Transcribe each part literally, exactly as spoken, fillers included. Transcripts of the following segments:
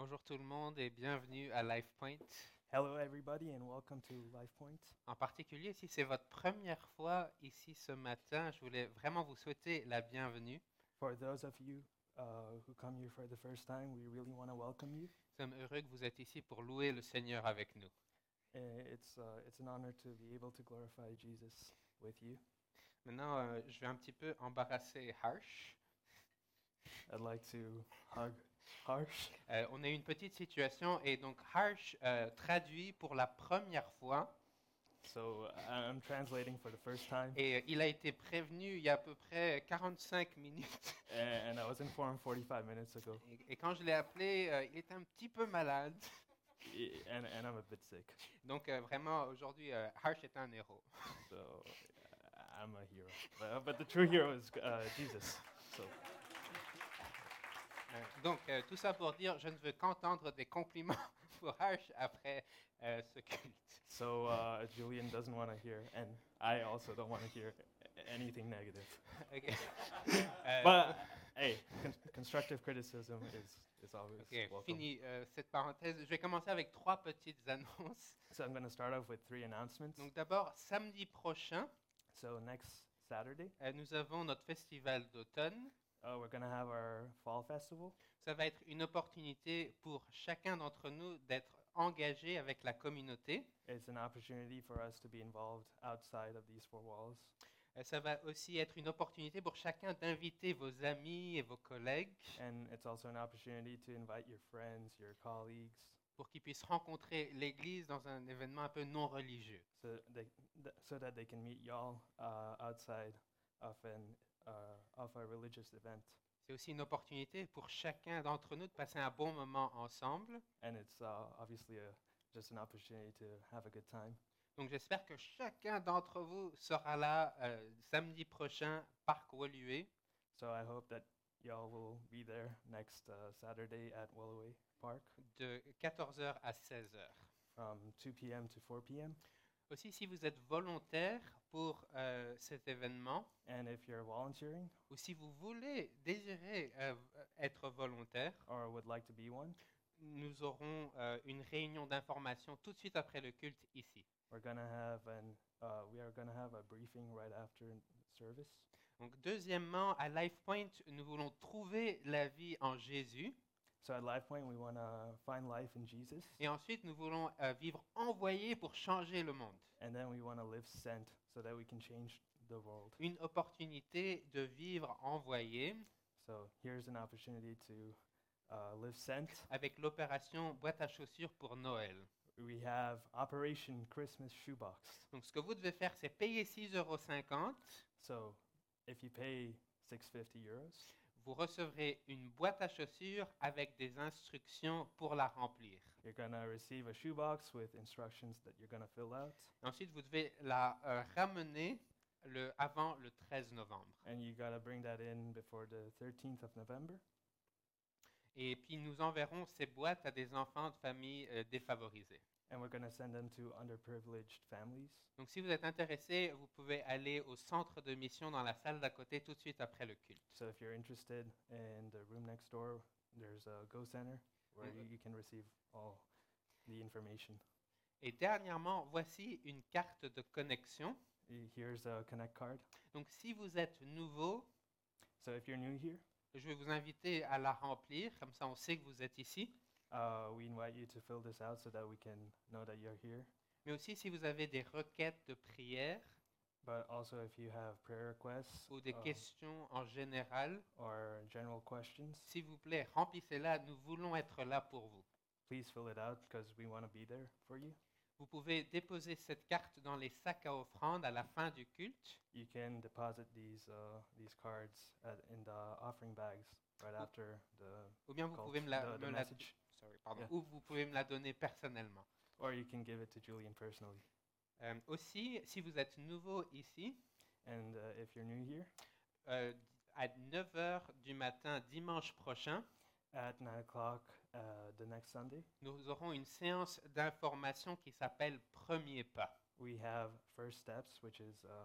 Bonjour tout le monde et bienvenue à LifePoint. Hello, everybody, and welcome to LifePoint. En particulier, si c'est votre première fois ici ce matin, je voulais vraiment vous souhaiter la bienvenue. For those of you uh, who come here for the first time, we really want to welcome you. Nous sommes heureux que vous êtes ici pour louer le Seigneur avec nous. Uh, It's, uh, it's an honor to be able to glorify Jesus with you. Maintenant, euh, je vais un petit peu embarrasser Harsh. I'd like to hug Harsh. Euh, on a eu une petite situation et donc Harsh euh, traduit pour la première fois So I- I'm translating for the first time, et euh, il a été prévenu il y a à peu près quarante-cinq minutes. and, and I was informed forty-five minutes ago, Et, et quand je l'ai appelé, euh, il était un petit peu malade. I- and, and I'm a bit sick. Donc euh, vraiment, aujourd'hui, euh, Harsh est un héros. So uh, I'm a hero. But, but the true hero is uh, Jesus. So Euh, donc, euh, tout ça pour dire, je ne veux qu'entendre des compliments pour Harsh après euh, ce culte. So uh, Julian doesn't want to hear, and I also don't want to hear a- anything negative. Ok. Euh, But hey, con- constructive criticism is, is always ok, welcome. fini euh, cette parenthèse. Je vais commencer avec trois petites annonces. So I'm going to start off with three announcements. Donc d'abord, samedi prochain, So next Saturday, euh, nous avons notre festival d'automne. uh, we're going to have our fall festival. Ça va être une opportunité pour chacun d'entre nous d'être engagé avec la communauté. It's an opportunity for us to be involved outside of these four walls. Euh, Ça va aussi être une opportunité pour chacun d'inviter vos amis et vos collègues And it's also an opportunity to invite your friends, your colleagues, pour qu'ils puissent rencontrer l'Église dans un événement un peu non religieux. so, they, th- so that they can meet y'all uh, outside of, an, uh, of a religious event. C'est aussi une opportunité pour chacun d'entre nous de passer un bon moment ensemble. And it's uh, obviously a, just an opportunity to have a good time. Donc j'espère que chacun d'entre vous sera là euh, samedi prochain, Parc Woluwe, So I hope that y'all will be there next uh, Saturday at Walloway Park de quatorze heures à seize heures. from two p.m. to four p.m. Aussi, si vous êtes volontaire pour euh, cet événement, And if you're volunteering ou si vous voulez, désirez euh, être volontaire, or would like to be one, nous aurons euh, une réunion d'information tout de suite après le culte ici. we're gonna have an uh, we are gonna have a briefing right after service. Donc, deuxièmement, à LifePoint, nous voulons trouver la vie en Jésus. So at LifePoint, we want to find life in Jesus, Et ensuite, nous voulons euh, vivre envoyés pour changer le monde. and then we want to live sent so that we can change the world. Une opportunité de vivre envoyé So here's an opportunity to uh, live sent. avec l'opération boîte à chaussures pour Noël. We have Operation Christmas Shoebox. Donc, ce que vous devez faire, c'est payer six euros cinquante. So if you pay six hundred fifty euros, Vous recevrez une boîte à chaussures avec des instructions pour la remplir. you're going to receive a shoebox with instructions that you're going to fill out, Ensuite, vous devez la euh, ramener le, avant le treize novembre. and you got to bring that in before the thirteenth of November. Et puis, nous enverrons ces boîtes à des enfants de familles euh, défavorisées. And we're going to send them to underprivileged families. Donc, si vous êtes intéressé, vous pouvez aller au centre de mission dans la salle d'à côté tout de suite après le culte. So if you're interested in the room next door, there's a Go Center where Mm. you, you can receive all the information. Et dernièrement, voici une carte de connexion. Y- Here's a Connect card. Donc, si vous êtes nouveau, So if you're new here, je vais vous inviter à la remplir, comme ça on sait que vous êtes ici. uh, we invite you to fill this out so that we can know that you're here. Mais aussi, si vous avez des requêtes de prière But also if you have prayer requests ou des um, questions en général, or general questions, s'il vous plaît, remplissez-la. Nous voulons être là pour vous. please fill it out because we want to be there for you. Vous pouvez déposer cette carte dans les sacs à offrandes à la fin du culte. You can deposit these uh, these cards at, in the offering bags right Ou- after the, Ou bien vous cult, pouvez me la, the, the me la- message, sorry, pardon, Yeah. ou vous pouvez me la donner personnellement. or you can give it to Julian personally. Euh, aussi, si vous êtes nouveau ici, And uh, if you're new here, euh, à neuf heures du matin dimanche prochain, at nine o'clock uh, the next Sunday, nous aurons une séance d'information qui s'appelle Premier pas. we have First Steps, which is uh,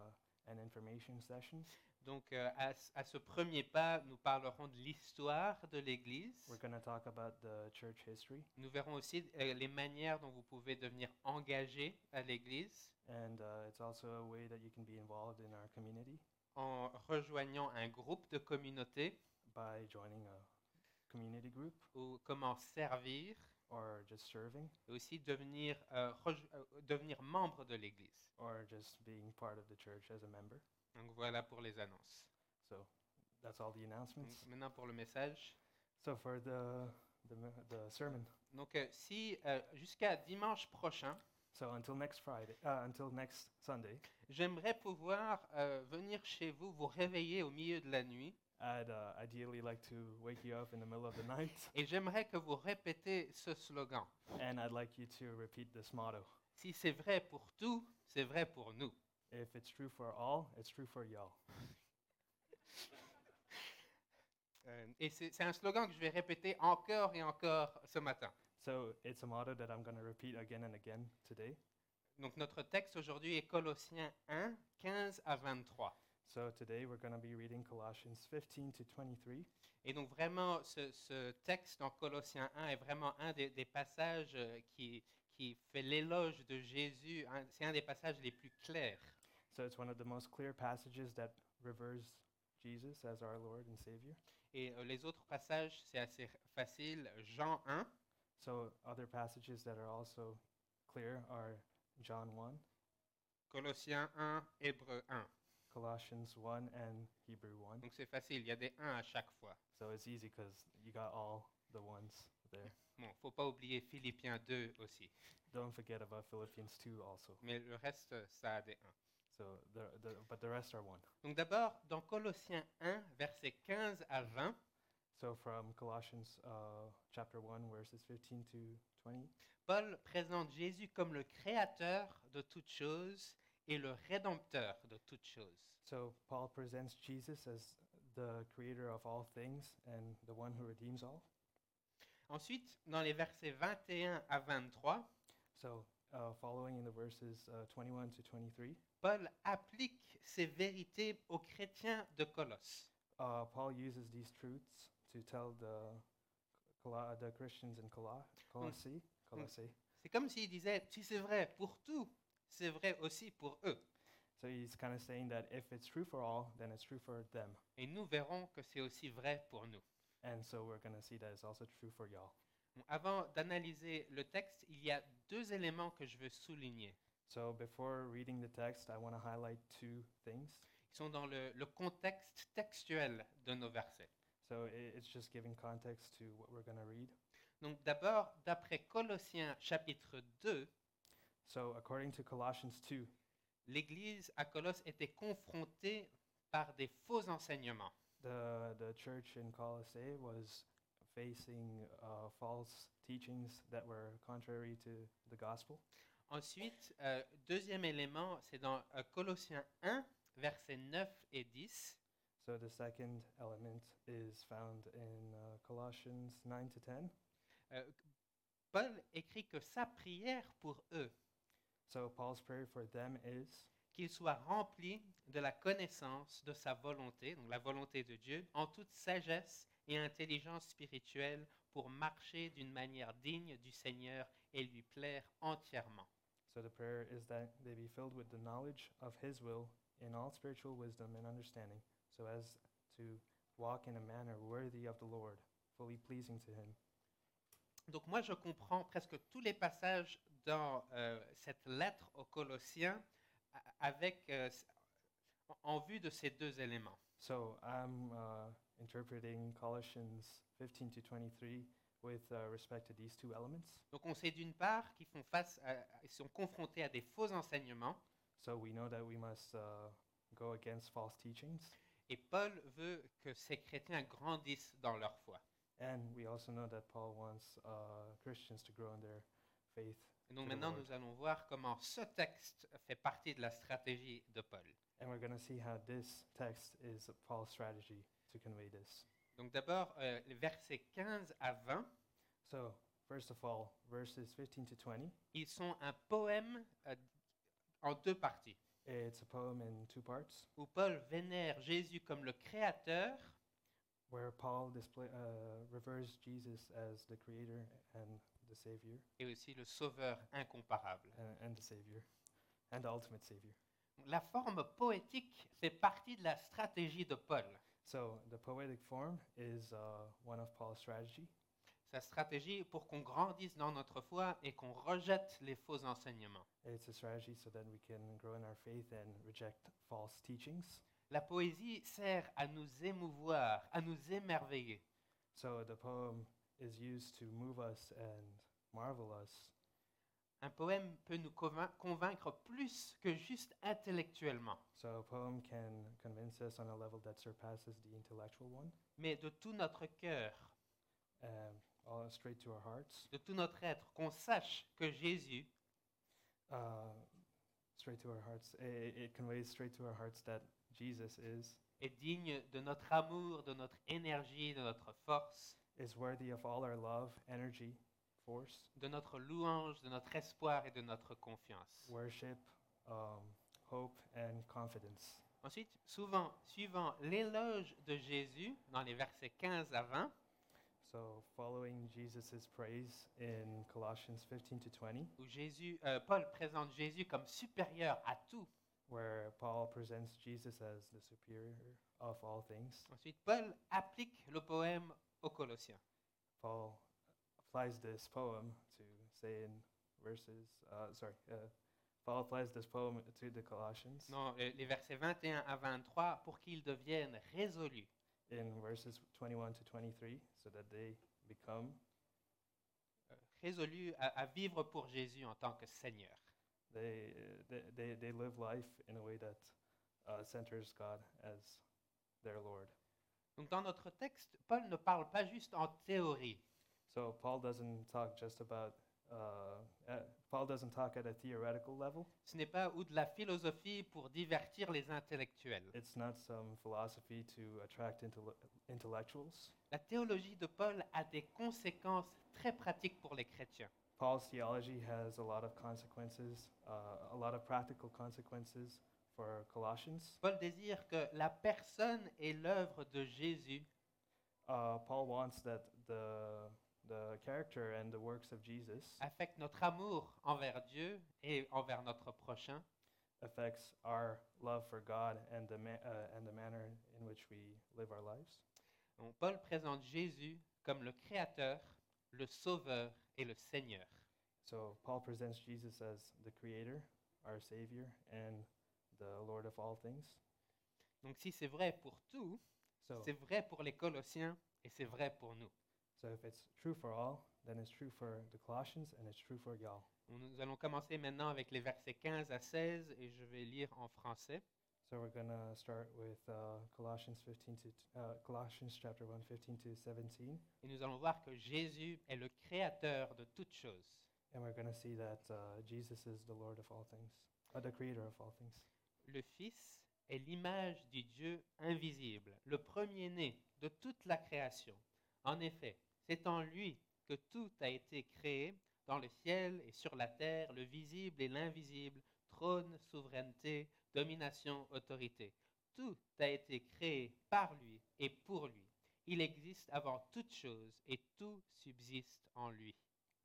and information sessions. Donc, euh, à, ce- à ce premier pas, nous parlerons de l'histoire de l'Église. We're going to talk about the church history, Nous verrons aussi euh, les manières dont vous pouvez devenir engagé à l'Église and uh, it's also a way that you can be involved in our community en rejoignant un groupe de communauté by joining a community group ou comment servir or just serving et aussi devenir, euh, rejo- euh, devenir membre de l'Église. or just being part of the church as a member. Donc, voilà pour les annonces. So that's all the Donc, announcements. maintenant pour le message. So for the the, me- the sermon, Donc, euh, si euh, jusqu'à dimanche prochain, so until next Friday, uh, until next Sunday, j'aimerais pouvoir euh, venir chez vous, vous réveiller au milieu de la nuit, I'd uh, ideally like to wake you up in the middle of the night, et j'aimerais que vous répétez ce slogan. and I'd like you to repeat this motto. Si c'est vrai pour tout, c'est vrai pour nous. If it's true for all, it's true for y'all. Euh, et c'est c'est un slogan que je vais répéter encore et encore ce matin. So it's a motto that I'm going to repeat again and again today. Donc notre texte aujourd'hui est Colossiens un, quinze à vingt-trois. So today we're going to be reading Colossians fifteen to twenty-three. Et donc vraiment, ce, ce texte dans Colossiens un est vraiment un des, des passages euh, qui, qui fait l'éloge de Jésus. Un- c'est un des passages les plus clairs. So it's one of the most clear passages that reveres Jesus as our Lord and Savior. Et euh, les autres passages, c'est assez facile. Jean un, So other passages that are also clear are John one, Colossiens un, Hébreux un. Colossians one, and Hebrew one. Donc c'est facile, il y a des un à chaque fois. So it's easy because you got all the ones there. Bon, faut pas oublier Philippiens deux aussi. Don't forget about Philippians two also. Mais le reste, ça a des un. So the, the, but the rest are one. Donc d'abord, dans Colossiens un, versets quinze à vingt, So from Colossians uh, chapter one, verses fifteen to twenty, Paul présente Jésus comme le créateur de toutes choses et le rédempteur de toutes choses. so Paul presents Jesus as the creator of all things and the one who redeems all. Ensuite, dans les versets vingt et un à vingt-trois, So uh, following in the verses uh, twenty-one to twenty-three, Paul applique ces vérités aux chrétiens de Colosse. uh, Paul uses these truths to tell the Colo- the Christians in Colo- Colossae, Colossae. C'est comme s'il disait, si c'est vrai pour tout, c'est vrai aussi pour eux. So he's kind of saying that if it's true for all, then it's true for them. Et nous verrons que c'est aussi vrai pour nous. And so we're going to see that it's also true for y'all. Bon, avant d'analyser le texte, il y a deux éléments que je veux souligner. So before reading the text, I want to highlight two things. Ils sont dans le, le contexte textuel de nos versets. So i- it's just giving context to what we're going to read. Donc d'abord, d'après Colossiens chapitre deux, So according to Colossians two, l'Église à Colosse était confrontée par des faux enseignements. the the church in Colossae was facing uh, false teachings that were contrary to the gospel. Ensuite, euh, deuxième élément, c'est dans euh, Colossiens un, versets neuf et dix. So the second element is found in uh, Colossians nine to ten. Euh, Paul écrit que sa prière pour eux, So Paul's prayer for them is qu'ils soient remplis de la connaissance de sa volonté, donc la volonté de Dieu, en toute sagesse et intelligence spirituelle pour marcher d'une manière digne du Seigneur et lui plaire entièrement. So the prayer is that they be filled with the knowledge of his will in all spiritual wisdom and understanding, so as to walk in a manner worthy of the Lord, fully pleasing to him. Donc moi, je comprends presque tous les passages dans euh, cette lettre aux Colossiens a- avec, euh, s- en- en vue de ces deux éléments. So I'm uh, interpreting Colossians fifteen to twenty-three with uh, respect to these two elements. Donc on sait d'une part qu'ils font face à, ils sont confrontés à des faux enseignements, So we know that we must uh, go against false teachings, et Paul veut que ces chrétiens grandissent dans leur foi. and we also know that Paul wants uh, Christians to grow in their faith. Et donc To the maintenant, Lord. nous allons voir comment ce texte fait partie de la stratégie de Paul. And we're going to see how this text is Paul's strategy to convey this. Donc d'abord, euh, les versets quinze à vingt, So, first of all, verses fifteen to twenty, ils sont un poème euh, en deux parties. It's a poem in two parts où Paul vénère Jésus comme le Créateur where Paul display, uh, reveres Jesus as the creator and the savior et aussi le Sauveur incomparable. and, and the savior and the ultimate savior. La forme poétique fait partie de la stratégie de Paul. So the poetic form is uh, one of Paul's strategy. Sa stratégie pour qu'on grandisse dans notre foi et qu'on rejette les faux enseignements. It's a strategy so that we can grow in our faith and reject false teachings. La poésie sert à nous émouvoir, à nous émerveiller. So the poem is used to move us and marvel us. Un poème peut nous convain- convaincre plus que juste intellectuellement, So a poem can convince us on a level that surpasses the intellectual one, mais de tout notre cœur, um, all straight to our hearts, de tout notre être, qu'on sache que Jésus uh, straight to our hearts. It, it conveys straight to our hearts that Jesus is est digne de notre amour, de notre énergie, de notre force, is worthy of all our love, energy, force, de notre louange, de notre espoir et de notre confiance. worship, um, hope, and confidence. Ensuite, souvent, suivant l'éloge de Jésus, dans les versets quinze à vingt, So following Jesus' praise in Colossians fifteen to twenty, où Jésus, euh, Paul présente Jésus comme supérieur à tout. where Paul presents Jesus as the superior of all things, Ensuite, Paul applique le poème aux Colossiens. Paul applies this poem to say in verses, uh, sorry, uh, Paul applies this poem to the Colossians Non, euh, les versets vingt et un à vingt-trois, pour qu'ils deviennent résolus, in verses twenty-one to twenty-three, so that they become euh, résolus à, à vivre pour Jésus en tant que Seigneur. they they they, they live life in a way that uh, centers God as their Lord. Donc dans notre texte, Paul ne parle pas juste en théorie. So Paul doesn't talk just about uh, uh, Paul doesn't talk at a theoretical level. Ce n'est pas ou de la philosophie pour divertir les intellectuels. It's not some philosophy to attract intell- intellectuals. La théologie de Paul a des conséquences très pratiques pour les chrétiens. Paul's theology has a lot of consequences, uh, a lot of practical consequences for Colossians. Paul désire que la personne et l'œuvre de Jésus Uh, Paul wants that the the character and the works of Jesus affectent notre amour envers Dieu et envers notre prochain, affects our love for God and the ma- uh, and the manner in which we live our lives. Donc, Paul présente Jésus comme le Créateur, le Sauveur et le Seigneur. So Paul presents Jesus as the Creator, our Savior, and the Lord of all things. Donc si c'est vrai pour tout, So, c'est vrai pour les Colossiens et c'est vrai pour nous. so if it's true for all, then it's true for the Colossians and it's true for y'all. Nous allons commencer maintenant avec les versets quinze à seize et je vais lire en français. So we're gonna start with uh, Colossians fifteen to uh, Colossians chapter one, fifteen to seventeen, Et nous allons voir que Jésus est le Créateur de toutes choses. and we're gonna see that uh, Jesus is the Lord of all things, uh, the Creator of all things. Le Fils est l'image du Dieu invisible, le premier-né de toute la création. En effet, c'est en lui que tout a été créé, dans le ciel et sur la terre, le visible et l'invisible, trône, souveraineté, domination, autorité. Tout a été créé par lui et pour lui. Il existe avant toute chose et tout subsiste en lui.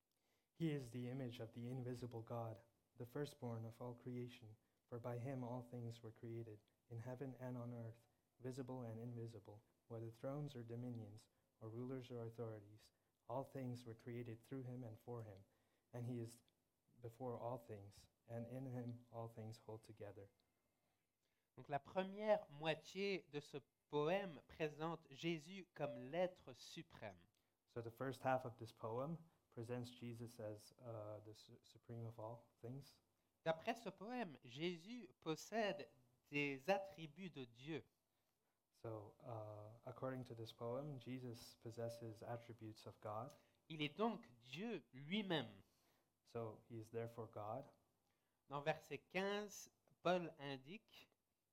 He is the image of the invisible God, the firstborn of all creation. For by him all things were created, in heaven and on earth, visible and invisible, whether thrones or dominions, or rulers or authorities. All things were created through him and for him, and he is before all things, and in him all things hold together. Donc la première moitié de ce poème présente Jésus comme l'être suprême. So the first half of this poem presents Jesus as uh, the su- supreme of all things. D'après ce poème, Jésus possède des attributs de Dieu. So, uh, according to this poem, Jesus possesses attributes of God. Il est donc Dieu lui-même. So, he is therefore God. Dans verset quinze, Paul indique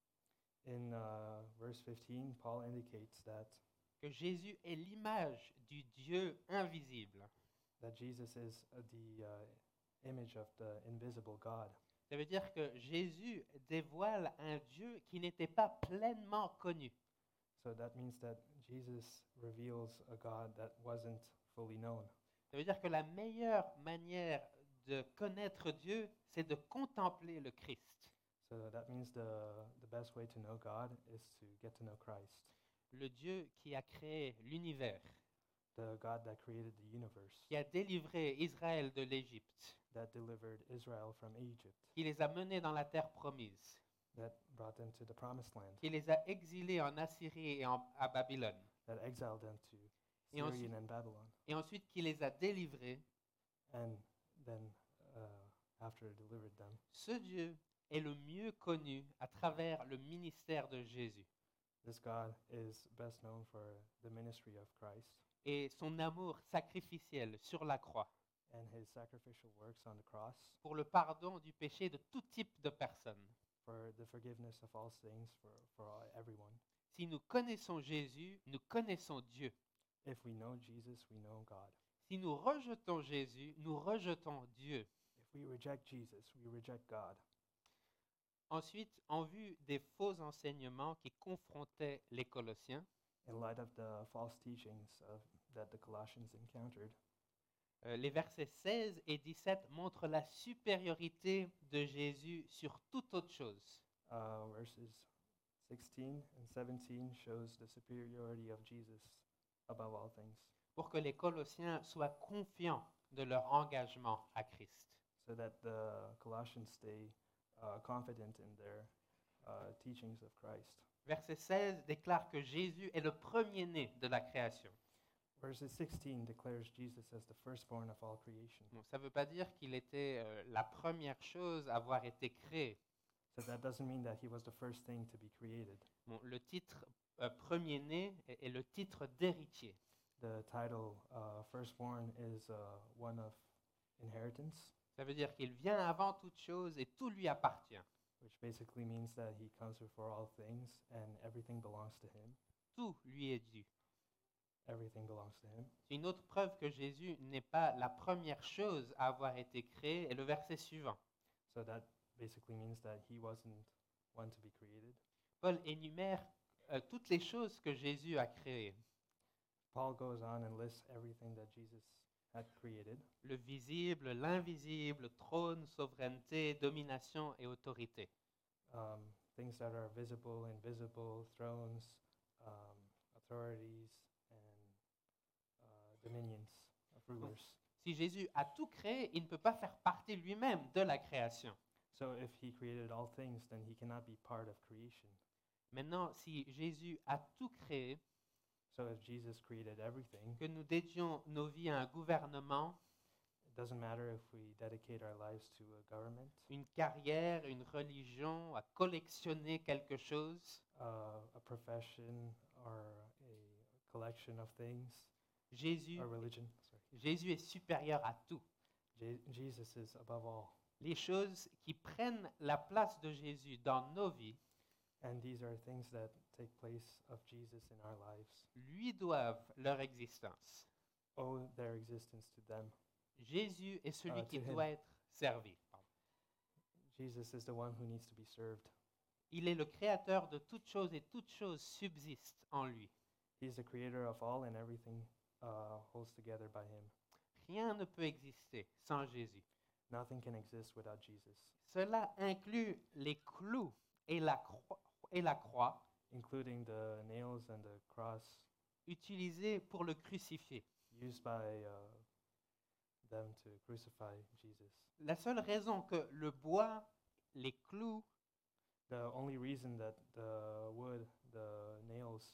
In uh, verse fifteen, Paul indicates that, que Jésus est l'image du Dieu invisible. that Jesus is uh, the uh, image of the invisible God. Ça veut dire que Jésus dévoile un Dieu qui n'était pas pleinement connu. So that means that Jesus reveals a God that wasn't fully known. Ça veut dire que la meilleure manière de connaître Dieu, c'est de contempler le Christ. So that means the, the best way to know God is to get to know Christ, Le Dieu qui a créé l'univers, the God that created the universe, qui a délivré Israël de l'Égypte, that delivered Israel from Egypt, qui les a menés dans la terre promise, that brought them to the promised land, qui les a exilés en Assyrie et en- à Babylone, that exiled them to Et Syrian ensuite- and Babylon, et ensuite qui les a délivrés. and then uh, after delivered them. Ce Dieu est le mieux connu à travers le ministère de Jésus. This God is best known for the ministry of Christ Et son amour sacrificiel sur la croix and his sacrificial works on the cross pour le pardon du péché de tout type de personnes. for the forgiveness of all things for, for all, everyone. Si nous connaissons Jésus, nous connaissons Dieu. If we know Jesus, we know God. Si nous rejetons Jésus, nous rejetons Dieu. If we reject Jesus, we reject God. Ensuite, en vue des faux enseignements qui confrontaient les Colossiens, In light of the false teachings of, that the Colossians encountered, euh, les versets seize et dix-sept montrent la supériorité de Jésus sur toute autre chose. uh, verses sixteen and seventeen shows the superiority of Jesus above all things, Pour que les Colossiens soient confiants de leur engagement à Christ. so that the Colossians stay uh, confident in their uh, teachings of Christ. Verset seize déclare que Jésus est le premier-né de la création. Verses sixteen declares Jesus as the firstborn of all creation. Bon, ça ne veut pas dire qu'il était euh, la première chose à avoir été créée. So that doesn't mean that he was the first thing to be created. Bon, le titre euh, premier-né est, est le titre d'héritier. The title uh, firstborn is uh, one of inheritance, Ça veut dire qu'il vient avant toute chose et tout lui appartient. which basically means that he comes before all things and everything belongs to him. Tout lui est dû. Everything belongs to him. C'est une autre preuve que Jésus n'est pas la première chose à avoir été créée est le verset suivant. So that basically means that he wasn't one to be created. Paul énumère euh, toutes les choses que Jésus a créées. Paul goes on and lists everything that Jesus had created, Le visible, l'invisible, trône, souveraineté, domination et autorité. um, things that are visible, invisible, thrones, um, authorities, and uh, dominions of rulers. Si Jésus a tout créé, il ne peut pas faire partie lui-même de la création. So if he created all things, then he cannot be part of creation. Maintenant, si Jésus a tout créé, So if Jesus created everything, que nous dédions nos vies à un gouvernement, it doesn't matter if we dedicate our lives to a government, une carrière, une religion, à collectionner quelque chose, uh, a profession, or a collection of things, Jésus, or religion. Sorry. Jésus est supérieur à tout. Je- Jesus is above all. Les choses qui prennent la place de Jésus dans nos vies And these are things that take place of Jesus in our lives, lui doivent leur existence. owe their existence to them. Jésus est celui Uh, qui to him. doit être servi. Pardon. Jesus is the one who needs to be served. Il est le créateur de toutes choses et toutes choses subsistent en lui. He's the creator of all, and everything uh, holds together by him. Rien ne peut exister sans Jésus. Nothing can exist without Jesus, Cela inclut les clous et la croix, et la croix including the nails and the cross utilisés pour le crucifier. used by uh, them to crucify Jesus. La seule raison que le bois, les clous The only reason that the wood, the nails,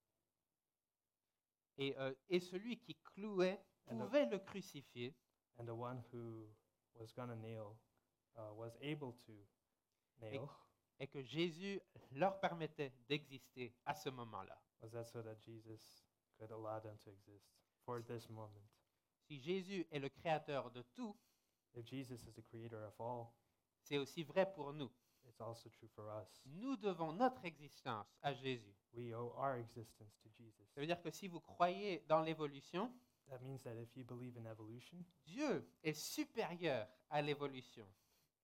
et, euh, et celui qui clouait And the- pouvait le crucifier, and the one who was going to nail uh, was able to nail, et que Jésus leur permettait d'exister à ce moment-là. was that so that Jesus could allow them to exist for this moment. Si Jésus est le créateur de tout, If Jesus is the creator of all, c'est aussi vrai pour nous. it's also true for us. Nous devons notre existence à Jésus. We owe our existence to Jesus. Ça veut dire que si vous croyez dans l'évolution, That means that if you believe in evolution, Dieu est supérieur à l'évolution.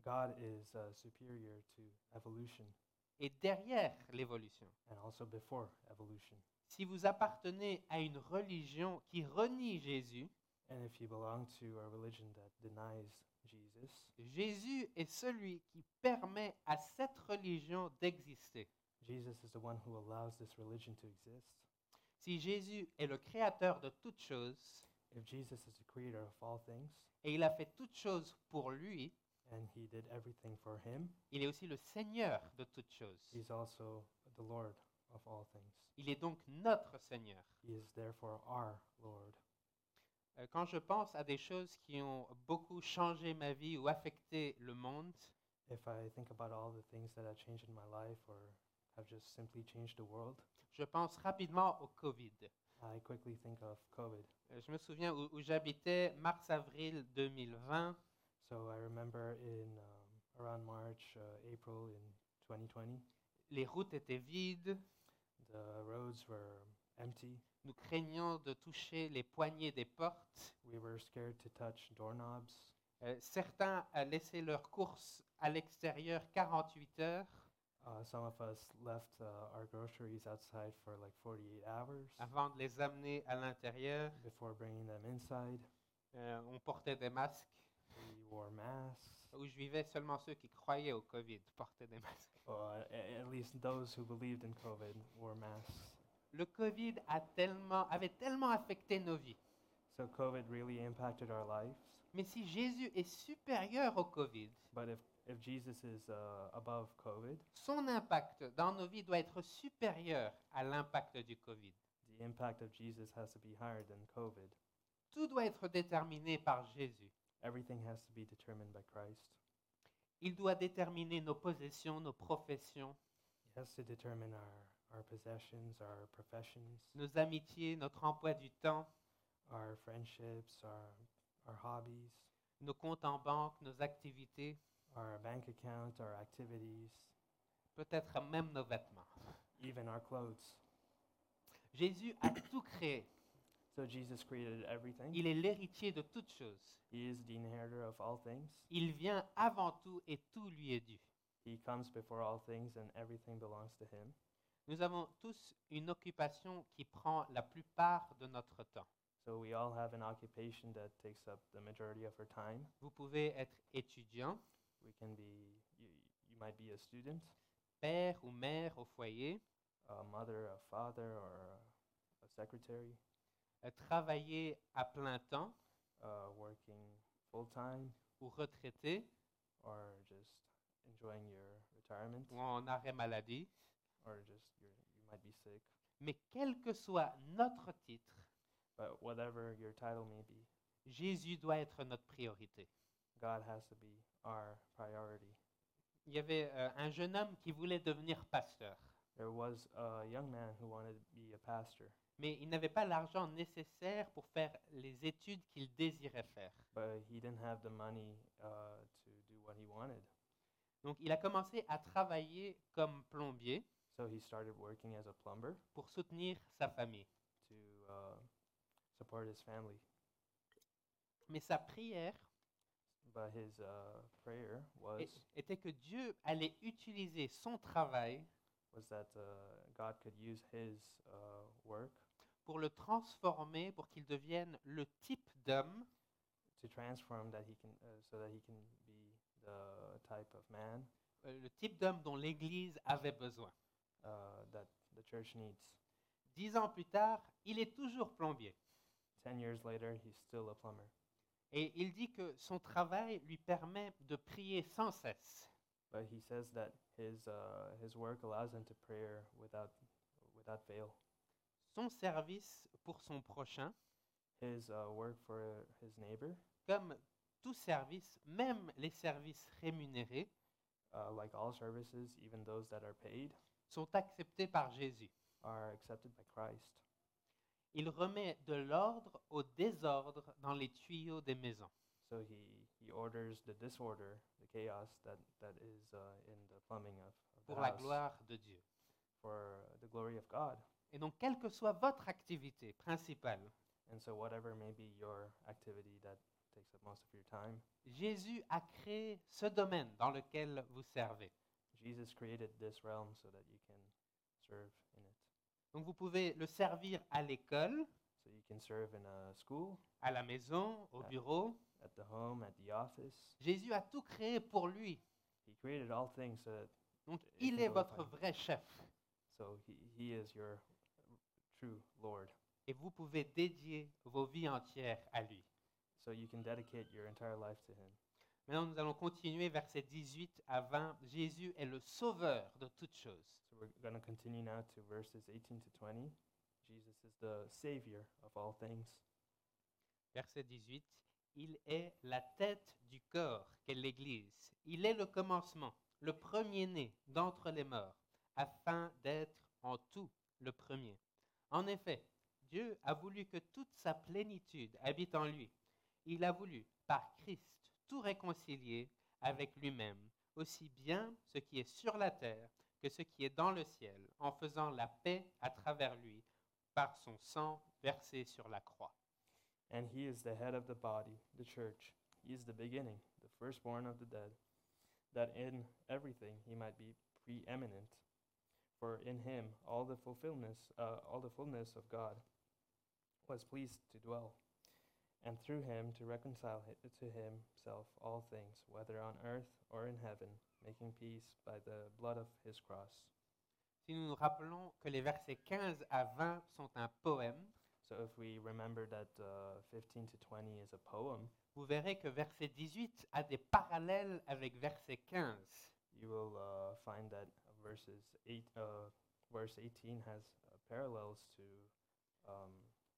God is uh, superior to evolution et derrière l'évolution. and also before evolution. Si vous appartenez à une religion qui renie Jésus, And if you belong to a religion that denies Jesus, Jésus est celui qui permet à cette religion d'exister. Jesus is the one who allows this religion to exist. Si Jésus est le créateur de toutes choses If Jesus is the creator of all things, et il a fait toutes choses pour lui, and he did everything for him, il est aussi le Seigneur de toutes choses. he's also the Lord of all things. Il est donc notre Seigneur. He is therefore our Lord. Euh, Quand je pense à des choses qui ont beaucoup changé ma vie ou affecté le monde, If I think about all the things that have changed in my life or have just simply changed the world, je pense rapidement au Covid. I quickly think of COVID. Euh, Je me souviens où, où j'habitais, mars-avril deux mille vingt. So I remember in um, around March, uh, April in twenty twenty, Les routes étaient vides. the roads were empty. Nous craignions de toucher les poignées des portes. We were scared to touch doorknobs. Euh, certains euh, laissaient leurs courses à l'extérieur quarante-huit heures Uh, some of us left uh, our groceries outside for like forty-eight hours avant de les amener à l'intérieur. before bringing them inside. Euh, on portait des masques. We wore masks. Où je vivais, seulement ceux qui croyaient au Covid portaient des masques. Well, a- at least those who believed in COVID wore masks. Le Covid a tellement, avait tellement affecté nos vies. So COVID really impacted our lives. Mais si Jésus est supérieur au Covid, But if, if Jesus is uh, above COVID, son impact dans nos vies doit être supérieur à l'impact du Covid. the impact of Jesus has to be higher than COVID. Tout doit être déterminé par Jésus. Everything has to be determined by Christ. Il doit déterminer nos possessions, nos professions, He has to determine our, our possessions, our professions, nos amitiés, notre emploi du temps, our friendships, our, our hobbies, nos comptes en banque, nos activités, our bank account, our activities, peut-être même nos vêtements. even our clothes. Jésus a tout créé. So Jesus created everything. Il est l'héritier de toutes choses. He is the inheritor of all things. Il vient avant tout et tout lui est dû. He comes before all things and everything belongs to him. Nous avons tous une occupation qui prend la plupart de notre temps. So we all have an occupation that takes up the majority of our time. Vous pouvez être étudiant, We can be, you, you might be a student, père ou mère au foyer, a mother, a father, or a, a secretary, euh, travailler à plein temps uh, working full time, ou retraité or just enjoying your retirement, ou en arrêt maladie. or just you're, you might be sick. Mais quel que soit notre titre, But whatever your title may be, Jésus doit être notre priorité. God has to be our priority. Il y avait euh, un jeune homme qui voulait devenir pasteur, There was a young man who wanted to be a pastor, mais il n'avait pas l'argent nécessaire pour faire les études qu'il désirait faire. but he didn't have the money uh, to do what he wanted. Donc il a commencé à travailler comme plombier So he started working as a plumber pour soutenir sa famille. to uh, support his family. Mais sa prière But his uh, prayer was é- était que Dieu allait utiliser son travail was that uh, God could use his uh, work pour le transformer, pour qu'il devienne le type d'homme to transform that he can uh, so that he can be the type of man euh, le type d'homme dont l'Église avait besoin. uh, that the church needs. Dix ans plus tard, il est toujours plombier. Ten years later, he's still a plumber. Et il dit que son travail lui permet de prier sans cesse. But he says that his uh, his work allows him to pray without without fail. Son service pour son prochain, His uh, work for his neighbor, comme tout service, même les services rémunérés, uh, like all services, even those that are paid, sont acceptés par Jésus. are accepted by Christ. Il remet de l'ordre au désordre dans les tuyaux des maisons. So he, he orders the disorder, the chaos that, that is uh, in the plumbing of, of the Pour la house gloire de Dieu. for the glory of God. Et donc, quelle que soit votre activité principale, And so whatever may be your activity that takes up most of your time. Jésus a créé ce domaine dans lequel vous servez. Jesus created this realm so that you can serve in it. Donc vous pouvez le servir à l'école, So you can serve in a school, à la maison, au Ah. bureau. at the home, at the office. Jésus a tout créé pour lui. He created all things so that Donc It il can est glorify votre him. vrai chef. so he, he is your true Lord. Et vous pouvez dédier vos vies entières à lui. So you can dedicate your entire life to him. Maintenant, nous allons continuer versets dix-huit à vingt. Jésus est le sauveur de toutes choses. So we're going to continue now to verses eighteen to twenty. Jesus is the Savior of all things. Verset dix-huit. Il est la tête du corps qu'est l'Église. Il est le commencement, le premier-né d'entre les morts, afin d'être en tout le premier. En effet, Dieu a voulu que toute sa plénitude habite en lui. Il a voulu, par Christ, tout réconcilier avec lui-même, aussi bien ce qui est sur la terre que ce qui est dans le ciel, en faisant la paix à travers lui, par son sang versé sur la croix. And he is the head of the body, the church. He is the beginning, the firstborn of the dead, that in everything he might be preeminent. For in him all the fulfillness, uh, all the fullness of God was pleased to dwell, and through him to reconcile hi- to himself all things, whether on earth or in heaven, making peace by the blood of his cross. Si nous nous rappelons que les versets quinze à vingt sont un poème, So if we remember that uh, fifteen to twenty is a poem, vous verrez que verset dix-huit a des parallèles avec verset quinze. you will uh, find that verses eight, uh, verse eighteen has uh, parallels to um,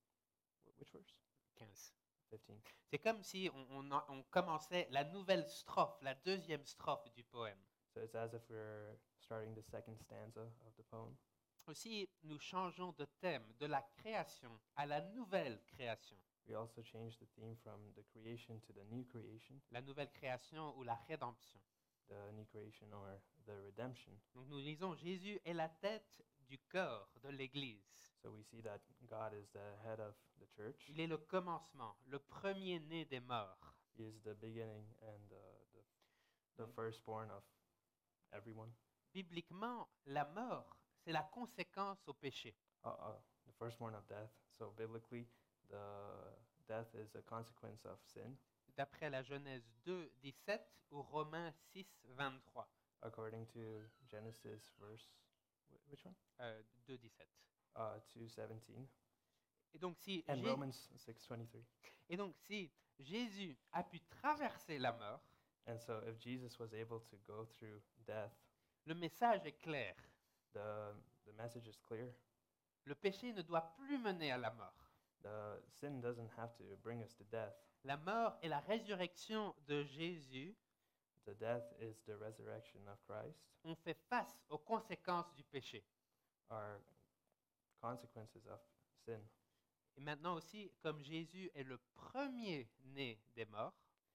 wh- which verse? quinze. fifteen. C'est comme si on, on en- on commençait la nouvelle strophe, la deuxième strophe du poème. So it's as if we're starting the second stanza of the poem. Aussi, nous changeons de thème, de la création à la nouvelle création. We also change the theme from the creation to the new creation, La nouvelle création ou la rédemption. the new creation or the redemption. Donc nous lisons, Jésus est la tête du corps de l'Église. So we see that God is the head of the church. Il est le commencement, le premier-né des morts. He is the beginning and uh, the, the firstborn of everyone. Bibliquement, la mort, c'est la conséquence au péché. Uh, uh, the firstborn of death. So biblically, the death is a consequence of sin, D'après la Genèse deux, dix-sept ou Romains six, vingt-trois. according to Genesis verse, wh- which one? Euh, deux, dix-sept. Uh, two seventeen, Et donc, si and Jé- Romans six twenty-three. et donc, si Jésus a pu traverser la mort, And so, if Jesus was able to go through death, le message est clair. the the message is clear. Le péché ne doit plus mener à la mort. The sin doesn't have to bring us to death. La mort et la résurrection de Jésus The death is the resurrection of Christ. ont fait face aux conséquences du péché. Are consequences of sin. Et maintenant aussi, comme Jésus est le premier-né des morts,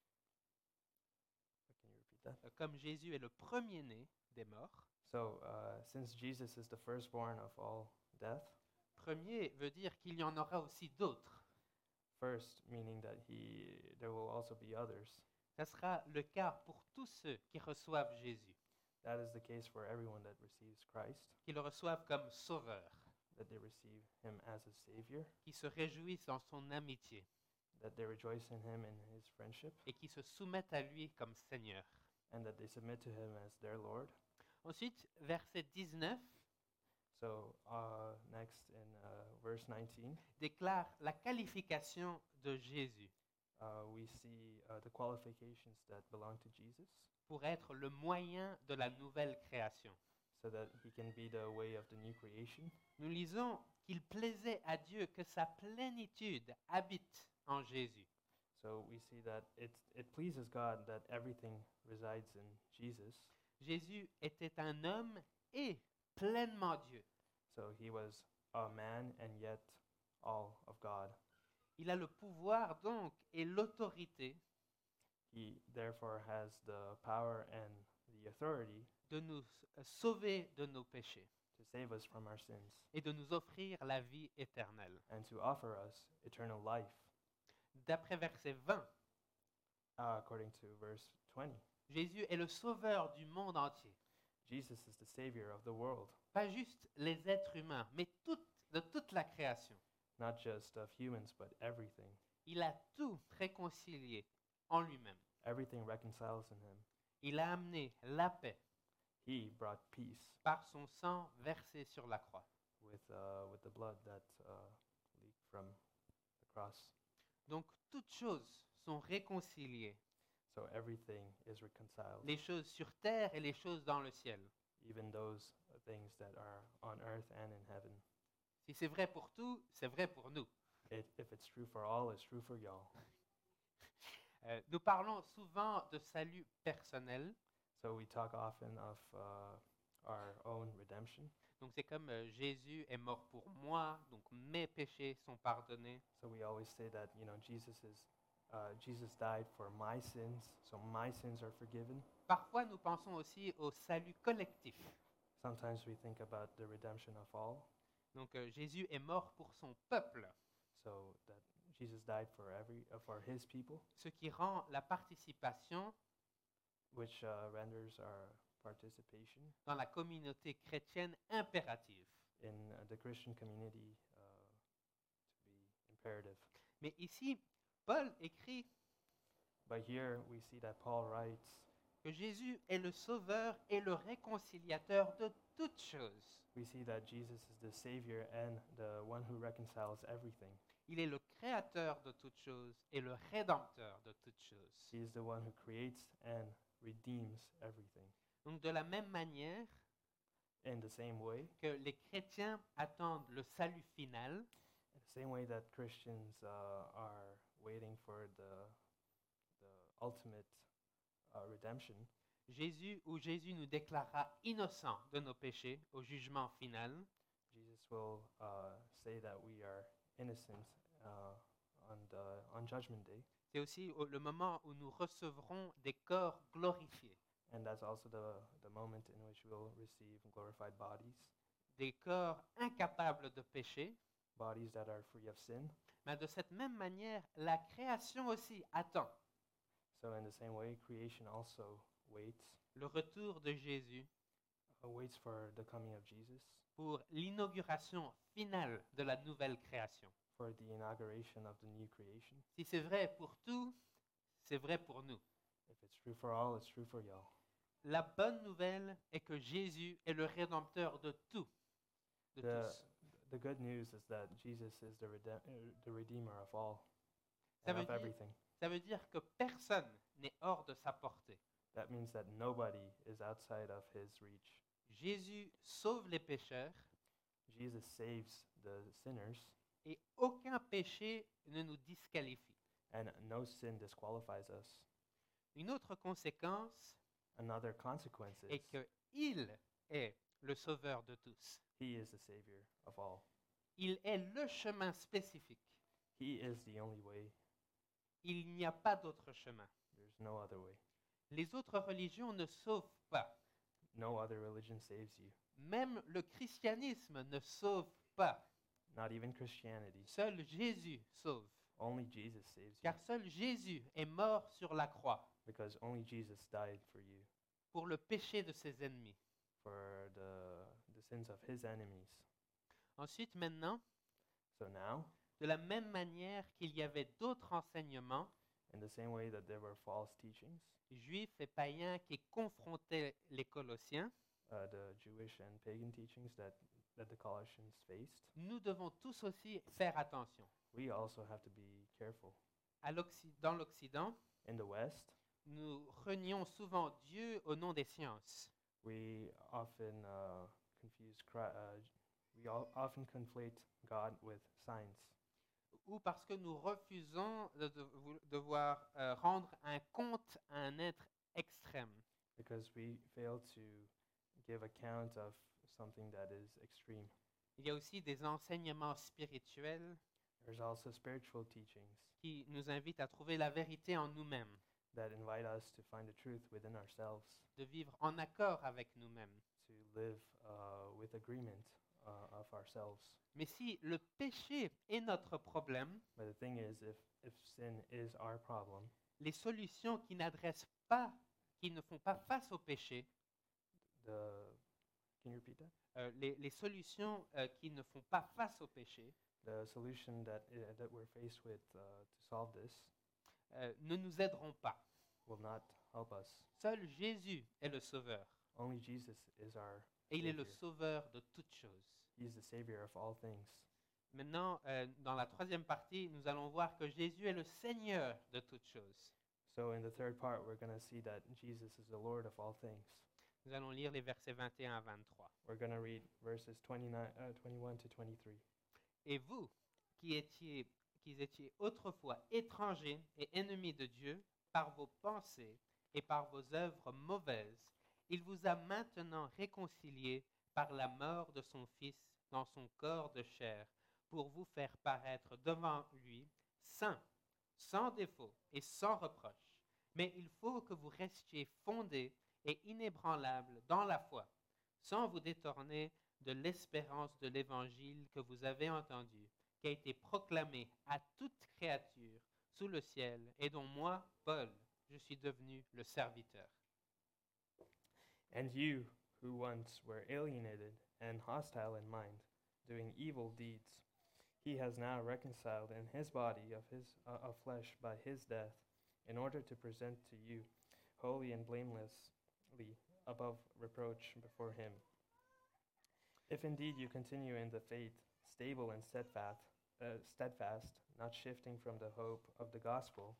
Can you repeat that? euh, comme Jésus est le premier-né des morts, So, uh, since Jesus is the firstborn of all death, premier veut dire qu'il y en aura aussi d'autres. first meaning that he there will also be others. Ce sera le cas pour tous ceux qui reçoivent Jésus, That is the case for everyone that receives Christ, qui le reçoivent comme sauveur, that they receive him as a savior, qui se réjouissent en son amitié that they rejoice in him and his friendship, et qui se soumettent à lui comme Seigneur. and that they submit to him as their Lord. Ensuite, verset dix-neuf So, uh, next in uh, verse nineteen, déclare la qualification de Jésus uh, we see uh, the qualifications that belong to Jesus, pour être le moyen de la nouvelle création. so that he can be the way of the new creation. Nous lisons qu'il plaisait à Dieu que sa plénitude habite en Jésus. So we see that it, it pleases God that everything resides in Jesus. Jésus était un homme et pleinement Dieu. So he was a man and yet all of God. Il a le pouvoir donc et l'autorité He therefore has the power and the authority de nous sauver de nos péchés to save us from our sins et de nous offrir la vie éternelle. and to offer us eternal life. D'après verset vingt, uh, according to verse twenty. Jésus est le sauveur du monde entier. Jesus is the Savior of the world, Pas juste les êtres humains, mais toute- de toute la création. not just of humans, but everything. Il a tout réconcilié en lui-même. Everything reconciles in him. Il a amené la paix He brought peace par son sang versé sur la croix. with, uh, with the blood that uh, leaked from the cross. Donc toutes choses sont réconciliées, So everything is reconciled, les choses sur terre et les choses dans le ciel. even those things that are on earth and in heaven. Si c'est vrai pour tout, c'est vrai pour nous. It, if it's true for all, it's true for y'all. Euh, nous parlons souvent de salut personnel. So we talk often of uh, our own redemption. Donc c'est comme euh, Jésus est mort pour moi, donc mes péchés sont pardonnés. So we always say that, you know, Jesus is uh, Jesus died for my sins, so my sins are forgiven. Parfois, nous pensons aussi au salut collectif. Sometimes we think about the redemption of all, Donc euh, Jésus est mort pour son peuple, so that Jesus died for every uh, for his people, ce qui rend la participation which uh, renders our participation dans la communauté chrétienne impérative. in uh, the Christian community uh, to be imperative. Mais ici, Paul écrit But here we see that Paul writes que Jésus est le sauveur et le réconciliateur de toutes choses. we see that Jesus is the Savior and the one who reconciles everything. Il est le créateur de toutes choses et le rédempteur de toutes choses. He is the one who creates and redeems everything. Donc de la même manière In the same way, que les chrétiens attendent le salut final, in the same way that Christians uh, are waiting for the the ultimate uh, redemption, Jésus, où Jésus nous déclarera innocents de nos péchés au jugement final, Jesus will uh, say that we are innocent uh, on the on Judgment Day, c'est aussi au- le moment où nous recevrons des corps glorifiés, and that's also the the moment in which we'll receive glorified bodies, des corps incapables de péché. bodies that are free of sin. Mais de cette même manière, la création aussi attend So in the same way, creation also waits le retour de Jésus uh, waits for the coming of Jesus, pour l'inauguration finale de la nouvelle création. for the inauguration of the new creation. Si c'est vrai pour tout, c'est vrai pour nous. If it's true for all, it's true for y'all. La bonne nouvelle est que Jésus est le rédempteur de tout, de The, tous. the good news is that Jesus is the, rede- uh, the Redeemer of all, Ça and veut of dire- everything. Ça veut dire que personne n'est hors de sa portée. That means that nobody is outside of his reach. Jésus sauve les pécheurs Jesus saves the sinners, et aucun péché ne nous disqualifie. and no sin disqualifies us. Une autre conséquence Another consequence is est qu'il est le sauveur de tous. he is the Savior of all. Il est le chemin spécifique. He is the only way. Il n'y a pas d'autre chemin. There's no other way. Les autres religions ne sauvent pas. No other religion saves you. Même le christianisme ne sauve pas. Not even Christianity. Seul Jésus sauve. Only Jesus saves you. Car seul Jésus est mort sur la croix Because only Jesus died for you, pour le péché de ses ennemis. for the, the sins of his enemies. Ensuite, maintenant, So now, de la même manière qu'il y avait d'autres enseignements, in the same way that there were false teachings, juifs et païens, qui confrontaient les Colossiens, uh, the Jewish and pagan teachings that, that the Colossians faced, nous devons tous aussi faire attention. we also have to be careful. À l'Occi- dans l'Occident, In the West, nous renions souvent Dieu au nom des sciences. we often uh, confuse Christ, uh, we all often conflate God with science, Ou parce que nous refusons de devo- devoir euh, rendre un compte à un être extrême. because we fail to give account of something that is extreme. Il y a aussi des enseignements spirituels There's also spiritual teachings qui nous invitent à trouver la vérité en nous-mêmes, that invite us to find the truth within ourselves, de vivre en accord avec nous-mêmes. to live uh, with agreement uh, of ourselves. Mais si le péché est notre problème, But the thing is, if, if sin is our problem, les solutions qui n'adressent pas, qui ne font pas face au péché, The can you repeat that? euh, les, les solutions euh, qui ne font pas face au péché, The solution that uh, that we're faced with uh, to solve this euh, ne nous aideront pas. will not help us. Seul Jésus est le Sauveur, Only Jesus is our et il est le Savior. Sauveur de toutes choses. He's the Savior of all things. Maintenant, euh, dans la troisième partie, nous allons voir que Jésus est le Seigneur de toutes choses. So in the third part, we're going to see that Jesus is the Lord of all things. Nous allons lire les versets vingt et un à vingt-trois. We're going to read verses twenty-nine, uh, twenty-one to twenty-three. Et vous, qui étiez, qui étiez autrefois étrangers et ennemis de Dieu par vos pensées et par vos œuvres mauvaises, il vous a maintenant réconciliés par la mort de son Fils dans son corps de chair, pour vous faire paraître devant lui saints, sans défaut et sans reproche. Mais il faut que vous restiez fondés et inébranlables dans la foi, sans vous détourner de l'espérance de l'Évangile que vous avez entendu, qui a été proclamé à toute créature sous le ciel, et dont moi, Paul, je suis devenu le serviteur. And you, who once were alienated and hostile in mind, doing evil deeds, he has now reconciled in his body of his uh, of flesh by his death, in order to present to you holy and blamelessly above reproach before him. If indeed you continue in the faith, stable and steadfast, uh, steadfast, not shifting from the hope of the gospel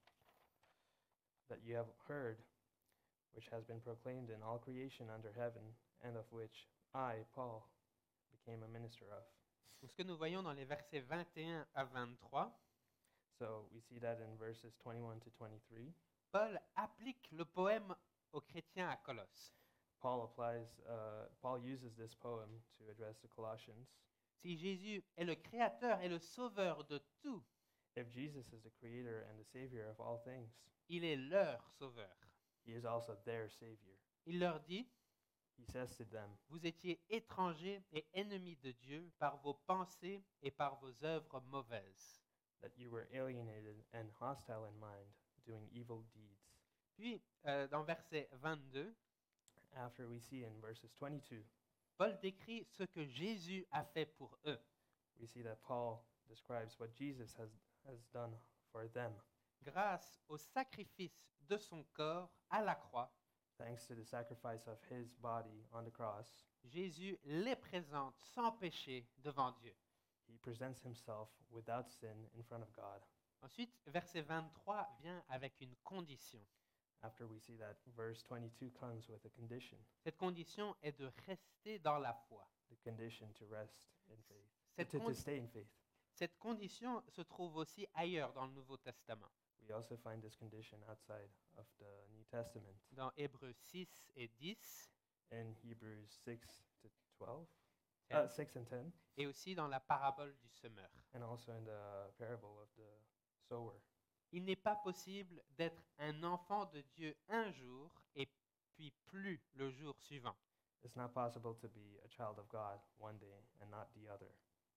that you have heard, which has been proclaimed in all creation under heaven, and of which I, Paul, became a minister of. Donc, ce que nous voyons dans les versets vingt et un à vingt-trois, So we see that in verses twenty-one to twenty-three. Paul applique le poème aux chrétiens à Colosse. Paul applies, uh, Paul uses this poem to address the Colossians. Si Jésus est le créateur et le sauveur de tout, If Jesus is the creator and the savior of all things, il est leur sauveur. he is also their savior. Il leur dit, He says to them, vous étiez étrangers et ennemis de Dieu par vos pensées et par vos œuvres mauvaises. that you were alienated and hostile in mind, doing evil deeds. Puis, euh, dans verset vingt-deux, After we see in verses twenty-two, Paul décrit ce que Jésus a fait pour eux. we see that Paul describes what Jesus has, has done for them. Grâce au sacrifice de son corps à la croix, Thanks to the sacrifice of his body on the cross, Jésus les présente sans péché devant Dieu. he presents himself without sin in front of God. Ensuite, verset vingt-trois vient avec une condition. After we see that, verse twenty-two comes with a condition, Cette condition est de rester dans la foi. the condition to rest in faith, Cette, to, to con- stay in faith. cette condition se trouve aussi ailleurs dans le Nouveau Testament. We also find this condition outside of the New Testament Dans Hébreux six et dix, in Hebrews six to twelve, Yeah. uh, six and ten, et aussi dans la parabole du semeur. and also in the parable of the sower. Il n'est pas possible d'être un enfant de Dieu un jour et puis plus le jour suivant. It's not possible to be a child of God one day and not the other.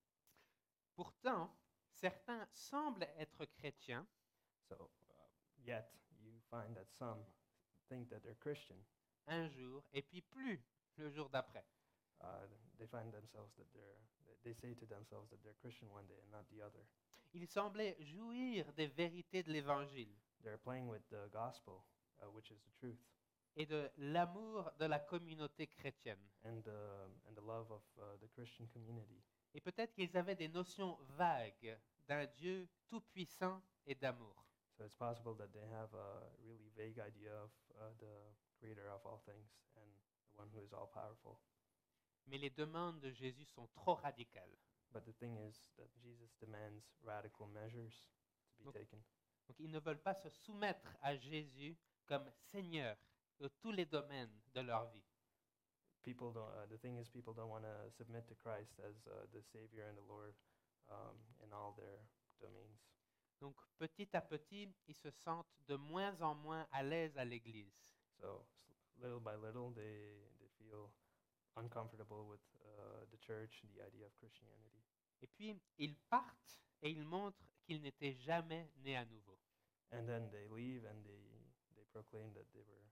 Pourtant, certains semblent être chrétiens, So, uh, yet you find that some think that they're Christian. un jour et puis plus le jour d'après. Uh, they find themselves that they're, they say to themselves that they're Christian one day and not the other. Ils semblaient jouir des vérités de l'Évangile They're playing with the gospel, uh, which is the truth, et de l'amour de la communauté chrétienne. and the, and the love of uh, the Christian community. Et peut-être qu'ils avaient des notions vagues d'un Dieu tout-puissant et d'amour. So it's possible that they have a really vague idea of uh, the creator of all things and the one who is all powerful. Mais les demandes de Jésus sont trop radicales. But the thing is that Jesus demands radical measures to be Donc- taken. Donc ils ne veulent pas se soumettre à Jésus comme Seigneur de tous les domaines de leur vie. People don't. Uh, the thing is, people don't want to submit to Christ as uh, the Savior and the Lord um, in all their domains. Donc petit à petit, ils se sentent de moins en moins à l'aise à l'Église. So s- little by little, they they feel uncomfortable with uh, the church, the idea of Christianity. Et puis, ils partent et ils montrent qu'ils n'étaient jamais nés à nouveau. and then they leave and they, they proclaim that they were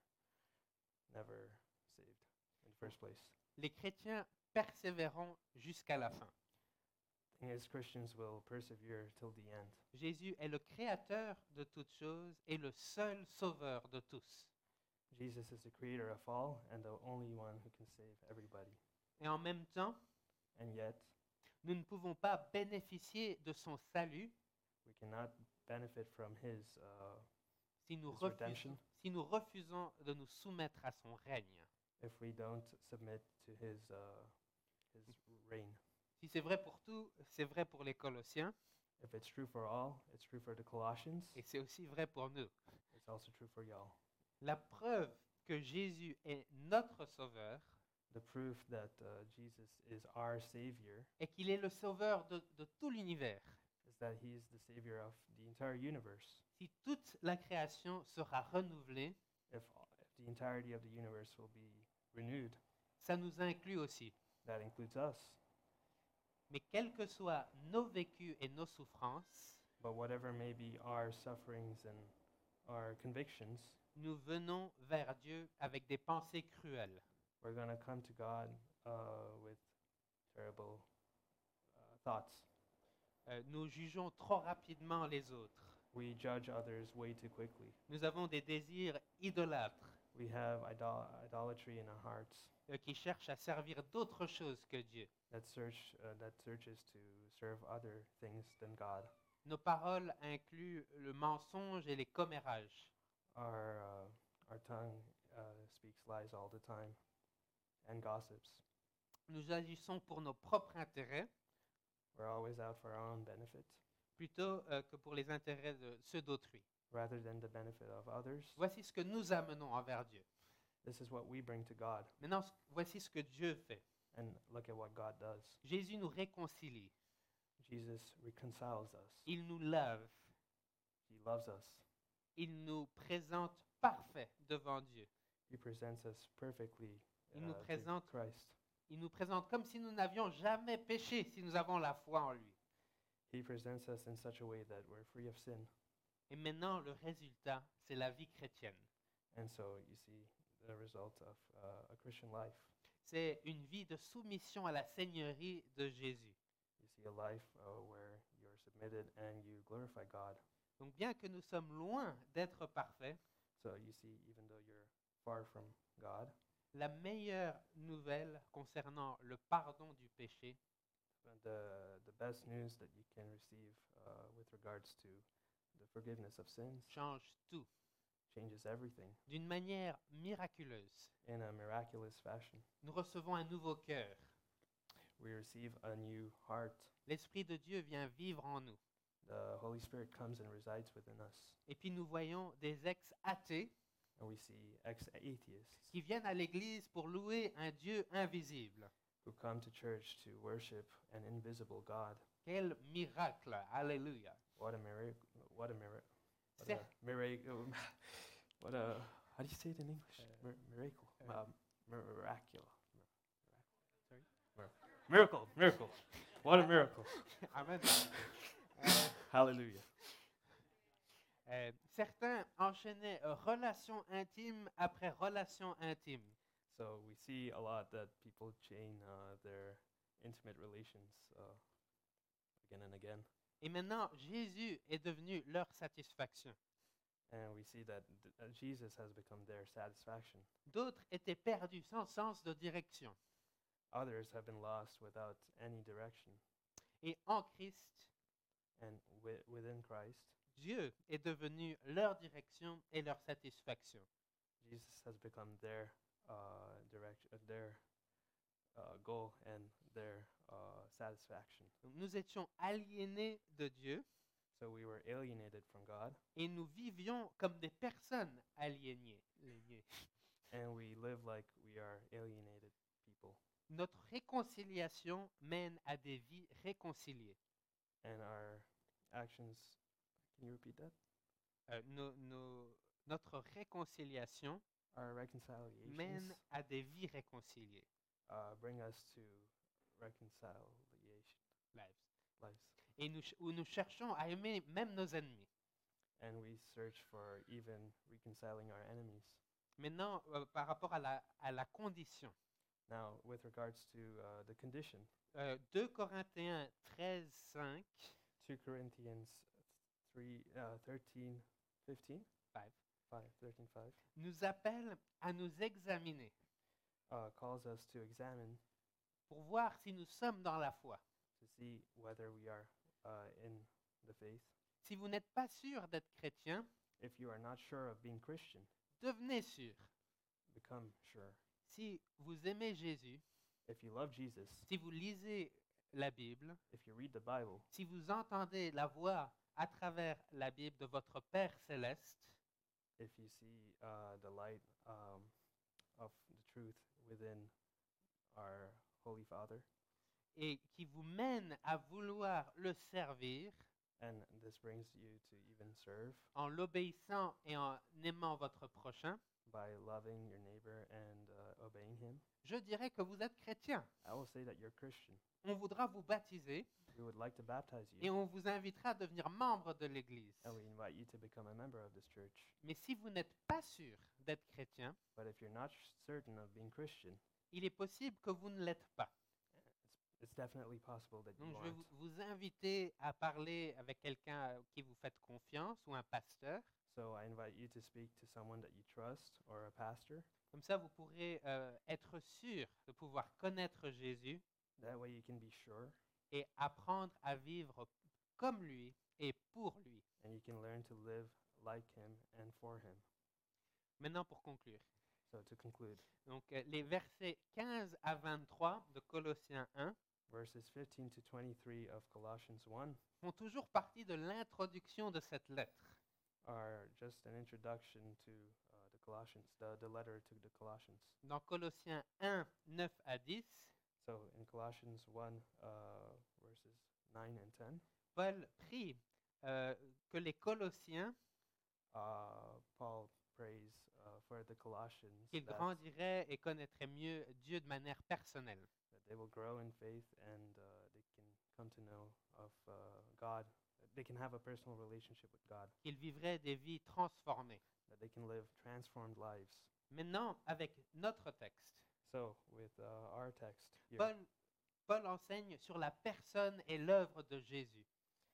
never saved in the first place. Les chrétiens persévéreront jusqu'à la fin. The thing is, Christians will persevere till the end. Jésus est le créateur de toutes choses et le seul sauveur de tous. Jesus is the creator of all and the only one who can save everybody. Et en même temps, And yet, nous ne pouvons pas bénéficier de son salut we cannot benefit from his uh, si nous, His refusons, redemption. si nous refusons de nous soumettre à son règne. if we don't submit to his uh, his reign. Si c'est vrai pour tout, c'est vrai pour les Colossiens If it's true for all, it's true for the Colossians. et c'est aussi vrai pour nous. It's also true for y'all. La preuve que Jésus est notre sauveur The proof that uh, Jesus is our Savior et qu'il est le sauveur de, de tout l'univers. is that he is the Savior of the entire universe. Si toute la création sera renouvelée, If, if the entirety of the universe will be renewed, ça nous inclut aussi. that includes us. Mais quels que soient nos vécus et nos souffrances, But whatever may be our sufferings and our convictions, nous venons vers Dieu avec des pensées cruelles. we're going to come to God uh, with terrible uh, thoughts. Euh, nous jugeons trop rapidement les autres. We judge others way too quickly. Nous avons des désirs idolâtres We have idol- idolatry in our hearts euh, qui cherchent à servir d'autres choses que Dieu. that search uh, that searches to serve other things than God. Nos paroles incluent le mensonge et les commérages. Our uh, our tongue uh, speaks lies all the time and gossips. Nous agissons pour nos propres intérêts We're always out for our own benefit plutôt euh, que pour les intérêts de ceux d'autrui. rather than the benefit of others. Voici ce que nous amenons envers Dieu. This is what we bring to God. Maintenant, ce- voici ce que Dieu fait. And look at what God does. Jésus nous réconcilie. Jesus reconciles us. Il nous lave. He loves us. Il nous présente parfaits devant Dieu. He presents us perfectly Il nous uh, to présente- Christ. Il nous présente comme si nous n'avions jamais péché si nous avons la foi en lui. He presents us in such a way that we're free of sin. Et maintenant, le résultat, c'est la vie chrétienne. And so you see the result of uh, a Christian life. C'est une vie de soumission à la seigneurie de Jésus. You see a life uh, where you're submitted and you glorify God. Donc bien que nous sommes loin d'être parfaits, So you see, even though you're far from God, la meilleure nouvelle concernant le pardon du péché, the the best news that you can receive uh, with regards to the forgiveness of sins change tout changes everything d'une manière miraculeuse. in a miraculous fashion. Nous recevons un nouveau cœur. We receive a new heart. L'Esprit de Dieu vient vivre en nous. The Holy Spirit comes and resides within us. Et puis nous voyons des ex-athées And we see ex-atheists qui viennent à l'Église pour louer un Dieu invisible. who come to church to worship an invisible God. Quel miracle! Alléluia! What a miracle! What a miracle! What Cer- a miracle! What a how do you say it in English? Uh, Mir- miracle. uh, Um, miraculous. Sorry? Miracle! Miracle! What a miracle! Amen. Euh, Hallelujah! euh, certains enchaînaient euh, relation intime après relation intime. So we see a lot that people chain uh, their intimate relations uh, again and again, Et maintenant, Jésus est devenu leur satisfaction. and we see that th- uh, Jesus has become their satisfaction. D'autres étaient perdus sans sens de direction. Others have been lost without any direction, Et en Christ, and wi- within Christ, Dieu est devenu leur direction et leur satisfaction. Jesus has become their uh, direction, uh, their uh, goal and their uh, satisfaction. Donc, nous étions aliénés de Dieu So we were alienated from God, et nous vivions comme des personnes aliénées. aliénées. and we live like we are alienated people. Notre réconciliation mène à des vies réconciliées. And our actions, can you repeat that? Euh, nos- nos- notre réconciliation Our reconciliations mène à des vies réconciliées. uh, bring us to reconciliation Lives. lives. Et nous, ch- où nous cherchons à aimer même nos ennemis. and we search for even reconciling our enemies. Maintenant, euh, par rapport à la, à la condition, Now, with regards to uh, the condition, euh, deux Corinthiens treize, cinq, two Corinthians three, uh, thirteen, fifteen, five, five, thirteen, five, nous appelle à nous examiner uh, calls us to examine pour voir si nous sommes dans la foi. to see whether we are uh, in the faith. Si vous n'êtes pas sûr d'être chrétien, If you are not sure of being Christian, devenez sûr. become sure. Si vous aimez Jésus, If you love Jesus, si vous lisez la Bible, if you read the Bible, si vous entendez la voix à travers la Bible de votre Père céleste, if you see uh, the light um, of the truth within our Holy Father, et qui vous mène à vouloir le servir and this brings you to even serve en l'obéissant et en aimant votre prochain, by loving your neighbor and uh, obeying him, je dirais que vous êtes chrétien. I will say that you're Christian. On voudra vous baptiser We would like to baptize et you, on vous invitera à devenir membre de l'Église. and we invite you to become a member of this church. Mais si vous n'êtes pas sûr d'être chrétien, But if you're not sh- certain of being Christian, il est possible que vous ne l'êtes pas. it's, it's definitely possible that you Donc, je vais aren't. vous, vous inviter à parler avec quelqu'un à qui vous faites confiance ou un pasteur. So I invite you to speak to someone that you trust or a pastor. Comme ça, vous pourrez euh, être sûr de pouvoir connaître Jésus That way you can be sure et apprendre à vivre comme lui et pour lui. and you can learn to live like him and for him. Maintenant, pour conclure. So to conclude, Donc, euh, les versets quinze à vingt-trois de Colossiens un verses fifteen to twenty-three of Colossians one font toujours partie de l'introduction de cette lettre. are just an introduction to uh, the Colossians, the, the letter to the Colossians. Dans Colossiens un, neuf à dix, So in Colossians one, uh, verses nine and ten, Paul prie euh, que les Colossiens, uh, Paul prays uh, for the Colossians qu'ils that, grandiraient et connaîtraient mieux Dieu de manière personnelle. that they will grow in faith and uh, they can come to know of uh, God. They can have a personal relationship with God. Qu'ils vivraient des vies transformées. That they can live transformed lives. Maintenant, avec notre texte, So with uh, our text here, Paul, Paul enseigne sur la personne et l'œuvre de Jésus.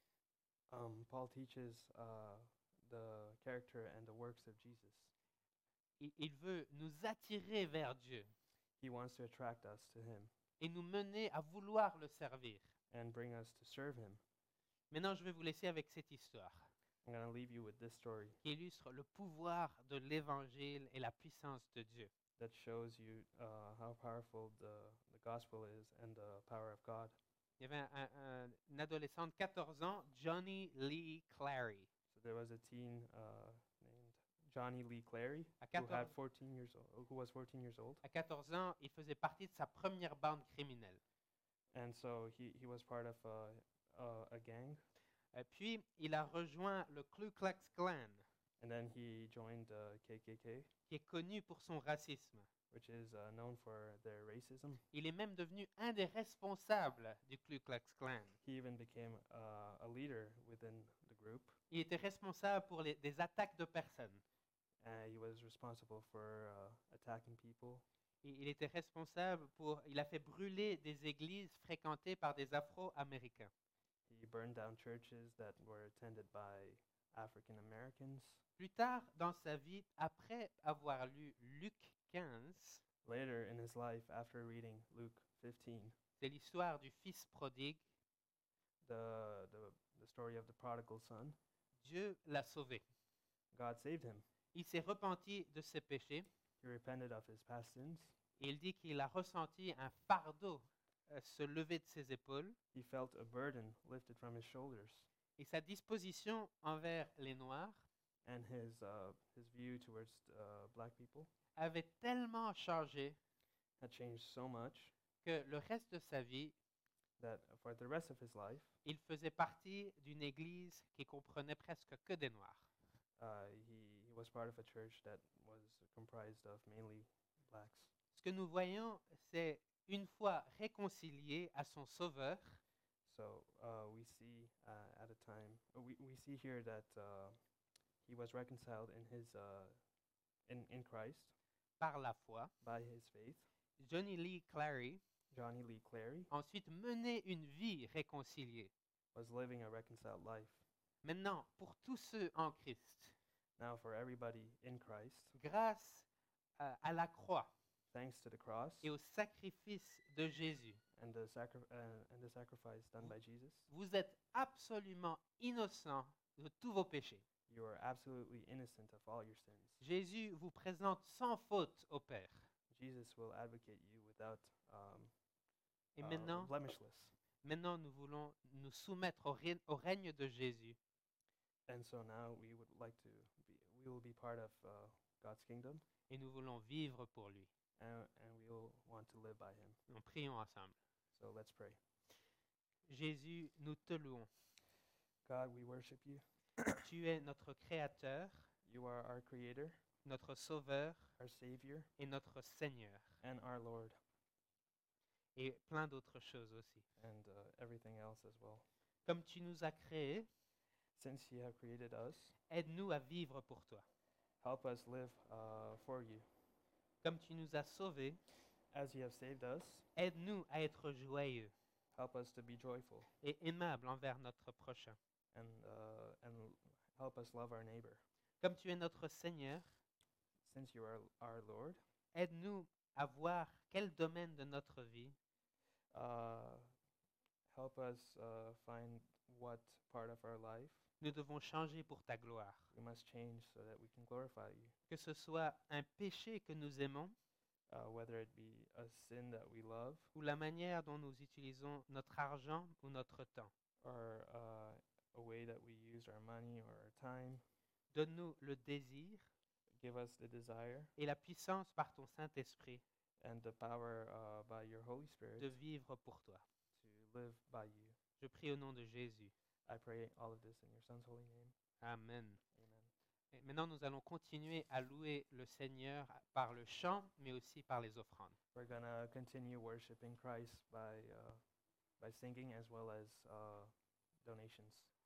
um, Paul teaches uh, the character and the works of Jesus. Il, il veut nous attirer vers Dieu He wants to attract us to him et nous mener à vouloir le servir. and bring us to serve him. Maintenant, je vais vous laisser avec cette histoire I'm going to leave you with this story qui illustre le pouvoir de l'Évangile et la puissance de Dieu. that shows you uh, how powerful the, the gospel is and the power of God. Il y avait un, un- un- un adolescent de quatorze ans, Johnny Lee Clary. So there was a teen uh, named Johnny Lee Clary À who had quatorze, fourteen years old, who was fourteen years old, à quatorze ans, il faisait partie de sa première bande criminelle. and so he, he was part of a, a, a gang, Euh, puis, il a rejoint le Ku Klux Klan, and then he joined the K K K, qui est connu pour son racisme. which is uh, known for their racism. Il est même devenu un des responsables du Ku Klux Klan. He even became uh, a leader within the group. Il était responsable pour les, des attaques de personnes. Uh, he was responsible for uh, attacking people. Il, il était responsable pour... Il a fait brûler des églises fréquentées par des Afro-Américains. He burned down churches that were attended by African Americans. Plus tard dans sa vie, après avoir lu Luc quinze, Later in his life, after reading Luke fifteen, c'est l'histoire du fils prodigue, the, the, the story of the prodigal son, Dieu l'a sauvé. God saved him. Il s'est repenti de ses péchés He repented of his past sins. et il dit qu'il a ressenti un fardeau euh, se lever de ses épaules He felt a burden lifted from his shoulders, et sa disposition envers les Noirs and his, uh, his view towards uh, black people avait tellement changé had changed so much que le reste de sa vie, that for the rest of his life, il faisait partie d'une église qui comprenait presque que des Noirs. uh, he, he was part of a church that was comprised of mainly blacks. Ce que nous voyons, c'est une fois réconcilié à son Sauveur, So uh, we see uh, at a time, uh, we, we see here that uh, he was reconciled in his uh, in, in Christ par la foi. by his faith. Johnny Lee Clary Johnny Lee Clary a ensuite mené une vie réconciliée. was living a reconciled life. Maintenant, pour tous ceux en Christ, Now for everybody in Christ, grâce à, à la croix thanks to the cross et au sacrifice de Jésus, and the, sacri- uh, and the sacrifice done by Jesus, vous êtes absolument innocent de tous vos péchés. you are absolutely innocent of all your sins. Jésus vous présente sans faute au Père. Jesus will advocate you without um, Et uh, maintenant, blemishless. maintenant, nous voulons nous soumettre au, règne- au règne de Jésus. And so now we would like to be, we will be part of uh, God's kingdom, Et nous voulons vivre pour lui. and, and we will want to live by him. Nous prions ensemble. So let's pray. Jésus, nous te louons. God, we worship you. Tu es notre Créateur, You are our creator, notre Sauveur our savior, et notre Seigneur. and our Lord, Et plein d'autres choses aussi. and uh, everything else as well. Comme tu nous as créés, Since you have created us, aide-nous à vivre pour toi. help us live uh, for you. Comme tu nous as sauvés, As you have saved us, aide-nous à être joyeux help us to be joyful, et aimables envers notre prochain. and uh, and help us love our neighbor. Comme tu es notre Seigneur, Since you are our Lord, aide-nous à voir quel domaine de notre vie uh, help us uh, find what part of our life nous devons changer pour ta gloire. we must change so that we can glorify you. Que ce soit un péché que nous aimons Uh, whether it be a sin that we love, ou la manière dont nous utilisons notre argent ou notre temps. or uh, a way that we use our money or our time, Donne-nous le désir give us the desire et la puissance par ton Saint-Esprit and the power uh, by your Holy Spirit de vivre pour toi. to live by you. Je prie au nom de Jésus. I pray all of this in your Son's holy name. Amen. Amen. Et maintenant, nous allons continuer à louer le Seigneur par le chant, mais aussi par les offrandes. We're going to continue worshiping Christ by, uh, by singing as well as uh, donations.